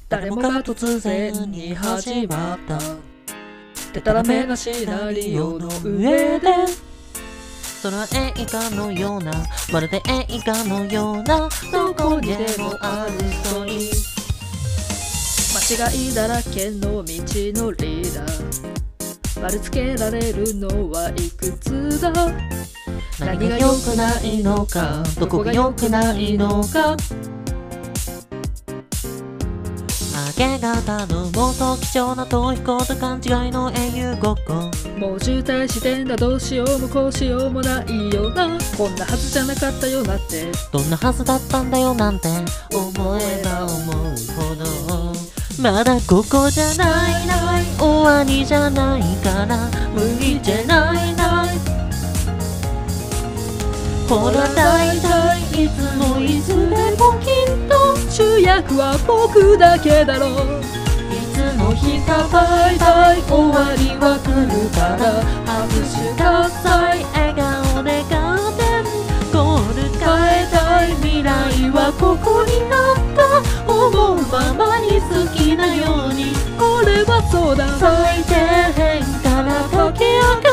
誰もが突然に始まったでたらめなシナリオの上でそれは映画のような、まるで映画のような、どこにでもあるストーリー。 間違いだらけの道のりだ丸つけられるのはいくつだ何が良くないのか、どこが良くないのか。明け方のもっと貴重な逃避行と勘違いの英雄ごっこ。 もう渋滞してんだどうしようもこうしようもないよなこんなはずじゃなかったよなってどんなはずだったんだよなんて思えば思うほどまだここじゃないない終わりじゃないから無理じゃないないほら大体いつもいつでもきっと主役は僕だけだろういつの日かバイバイ終わりは来るから拍手喝采笑顔でガーデンゴール変えたい未来はここにあった思うままに好きなようにこれはそうだ最底辺から駆け上が